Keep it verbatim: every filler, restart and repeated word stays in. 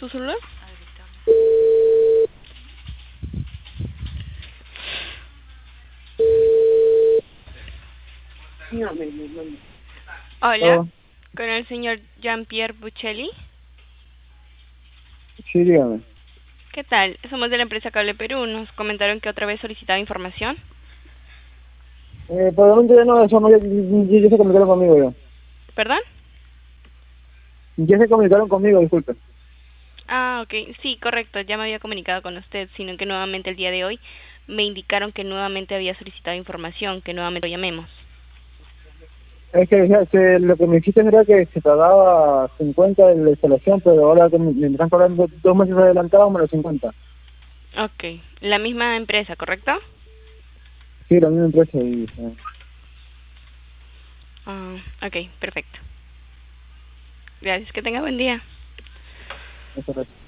¿Tu celular? No, me, me, me. Hola, Oh, con el señor Jean-Pierre Buccelli. sí, dígame. ¿Qué tal? Somos de la empresa Cable Perú. Nos comentaron que otra vez solicitaba información. Eh, por el momento ya no, eso no, ya, ya, ya se comunicaron conmigo ya. ¿Perdón? Ya se comunicaron conmigo, disculpe. Ah, ok. Sí, correcto. Ya me había comunicado con usted, sino que nuevamente el día de hoy me indicaron que nuevamente había solicitado información, que nuevamente lo llamemos. Es que ya, se, lo que me dijiste era que se pagaba cincuenta de la instalación, pero ahora que me, me están cobrando dos meses adelantados, menos cincuenta. Ok. La misma empresa, ¿correcto? Sí, la misma empresa. Y, eh, Ah, ok, perfecto. Gracias. Que tenga buen día. eso es.